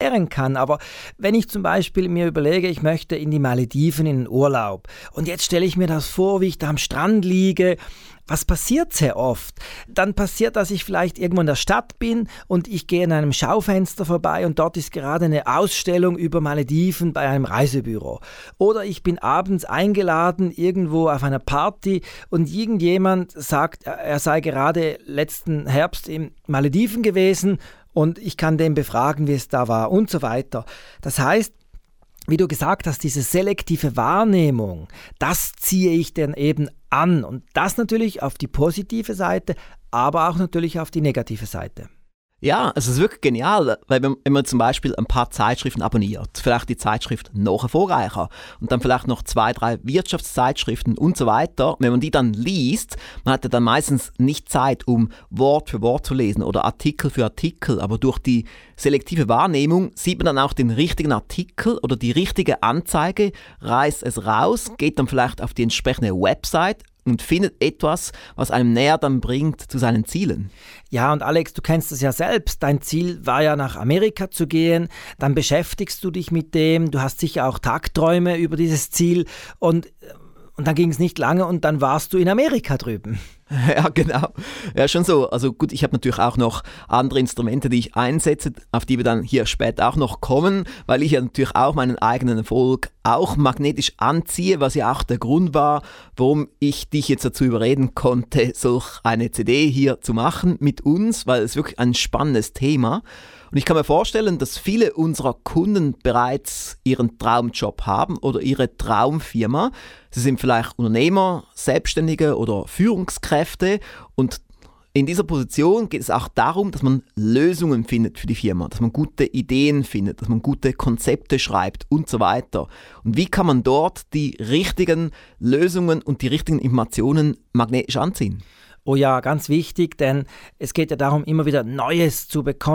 erklären kann. Aber wenn ich zum Beispiel mir überlege, ich möchte in die Malediven in den Urlaub und jetzt stelle ich mir das vor, wie ich da am Strand liege. Was passiert sehr oft? Dann passiert, dass ich vielleicht irgendwo in der Stadt bin und ich gehe an einem Schaufenster vorbei und dort ist gerade eine Ausstellung über Malediven bei einem Reisebüro. Oder ich bin abends eingeladen irgendwo auf einer Party und irgendjemand sagt, er sei gerade letzten Herbst in Malediven gewesen und ich kann den befragen, wie es da war und so weiter. Das heißt, wie du gesagt hast, diese selektive Wahrnehmung, das ziehe ich dann eben an. Und das natürlich auf die positive Seite, aber auch natürlich auf die negative Seite. Ja, es ist wirklich genial, weil wenn man zum Beispiel ein paar Zeitschriften abonniert, vielleicht die Zeitschrift «Noch erfolgreicher» und dann vielleicht noch 2, 3 Wirtschaftszeitschriften und so weiter, wenn man die dann liest, man hat ja dann meistens nicht Zeit, um Wort für Wort zu lesen oder Artikel für Artikel, aber durch die selektive Wahrnehmung sieht man dann auch den richtigen Artikel oder die richtige Anzeige, reißt es raus, geht dann vielleicht auf die entsprechende Website und findet etwas, was einem näher dann bringt zu seinen Zielen. Ja, und Alex, du kennst es ja selbst. Dein Ziel war ja, nach Amerika zu gehen. Dann beschäftigst du dich mit dem. Du hast sicher auch Tagträume über dieses Ziel. Und dann ging es nicht lange und dann warst du in Amerika drüben. Ja, genau. Ja, schon so. Also gut, ich habe natürlich auch noch andere Instrumente, die ich einsetze, auf die wir dann hier später auch noch kommen, weil ich ja natürlich auch meinen eigenen Erfolg auch magnetisch anziehe, was ja auch der Grund war, warum ich dich jetzt dazu überreden konnte, solch eine CD hier zu machen mit uns, weil es wirklich ein spannendes Thema. Und ich kann mir vorstellen, dass viele unserer Kunden bereits ihren Traumjob haben oder ihre Traumfirma. Sie sind vielleicht Unternehmer, Selbstständige oder Führungskräfte und in dieser Position geht es auch darum, dass man Lösungen findet für die Firma, dass man gute Ideen findet, dass man gute Konzepte schreibt und so weiter. Und wie kann man dort die richtigen Lösungen und die richtigen Informationen magnetisch anziehen? Oh ja, ganz wichtig, denn es geht ja darum, immer wieder Neues zu bekommen.